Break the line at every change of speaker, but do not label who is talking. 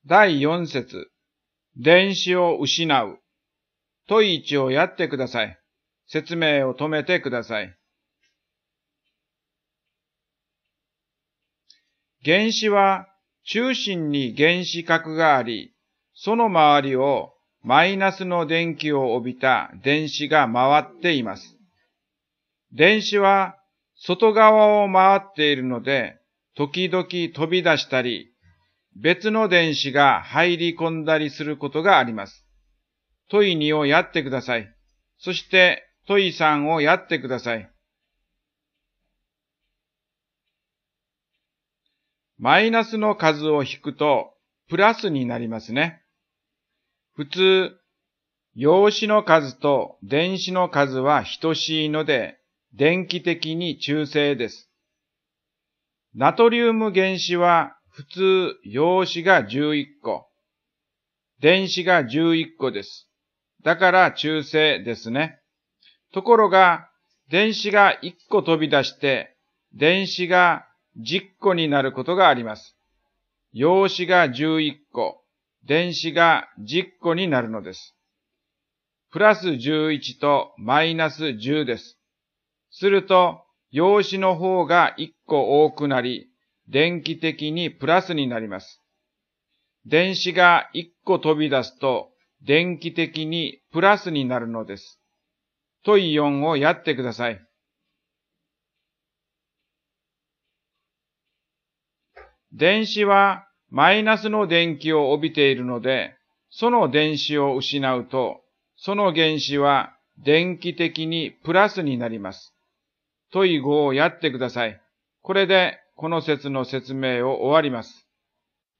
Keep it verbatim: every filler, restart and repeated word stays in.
だいよん節、電子を失う。問いちをやってください。説明を止めてください。原子は中心に原子核があり、その周りをマイナスの電気を帯びた電子が回っています。電子は外側を回っているので、時々飛び出したり、別の電子が入り込んだりすることがあります。問いにをやってください。そして問いさんをやってください。マイナスの数を引くとプラスになりますね。普通、陽子の数と電子の数は等しいので、電気的に中性です。ナトリウム原子は普通陽子がじゅういっこ、電子がじゅういっこです。だから中性ですね。ところが、電子がいっこ飛び出して、電子がじゅっこになることがあります。陽子がじゅういっこ、電子がじゅっこになるのです。プラスじゅういちとマイナスじゅうです。すると、陽子の方がいっこ多くなり、電気的にプラスになります。電子がいっこ飛び出すと、電気的にプラスになるのです。問いよんをやってください。電子はマイナスの電気を帯びているので、その電子を失うと、その原子は電気的にプラスになります。問いごをやってください。これでこの説の説明を終わります。